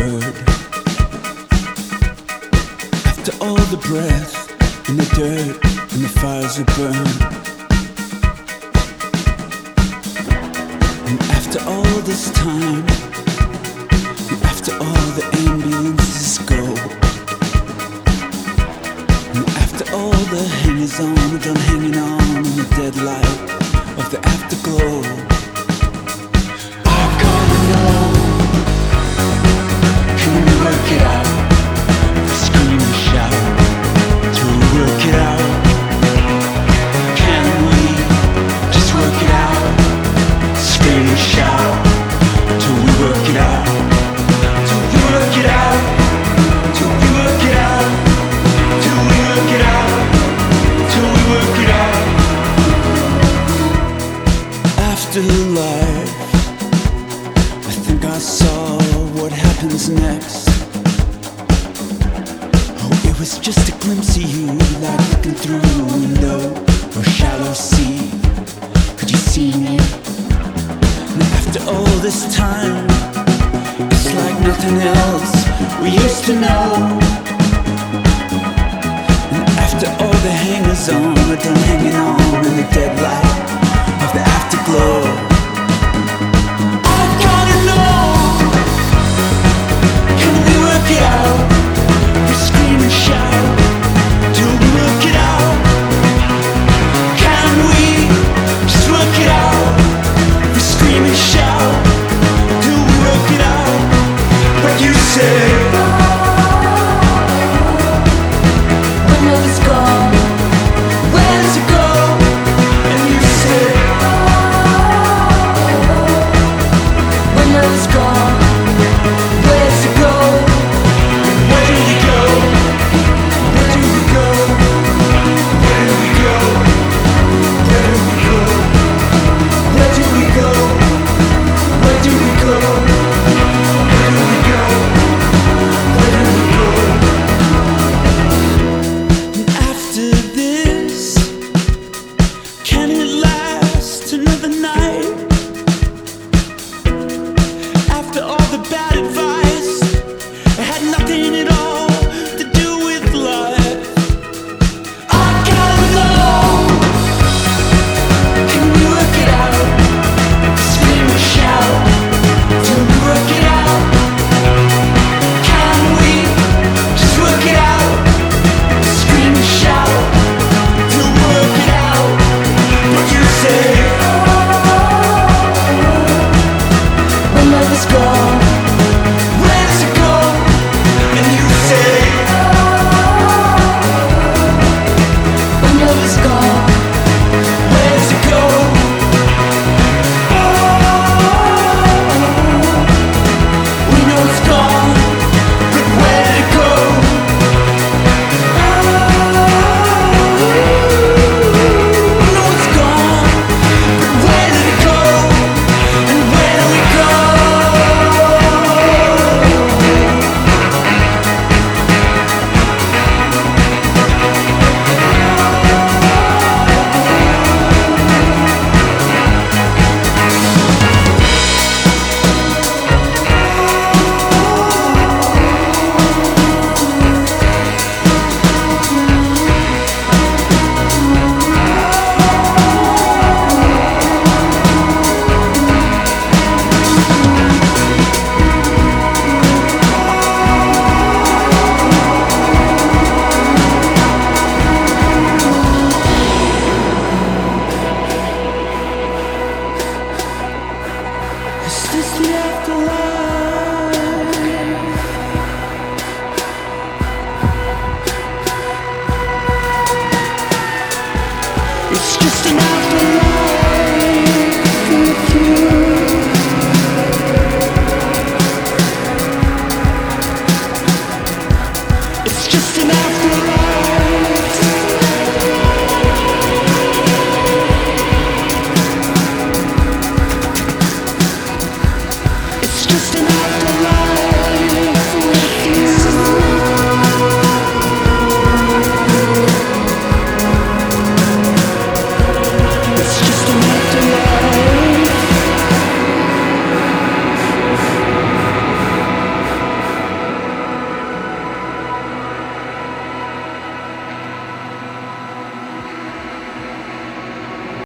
word. After all the breath and the dirt and the fires are burned, and after all this time, and after all the ambulances go, and after all the hangers on are done hanging on in the dead light of the afterglow, I gotta know, can we work it out? Scream and shout till we work it out. Can we just work it out? Scream and shout till we work it out. Till we work it out. Till we work it out. Till we work it out. Till we work it out. Afterlife, I think I saw what happens next. Oh, it was just a glimpse of you, like looking through a window or a shallow sea. Could you see me? And after all this time, it's like nothing else we used to know. And after all the hangers on are done hanging on in the dead light of the afterglow, I gotta know, can we work it out? We scream and shout till we work it out. Can we just work it out? We scream and shout till we work it out. But you say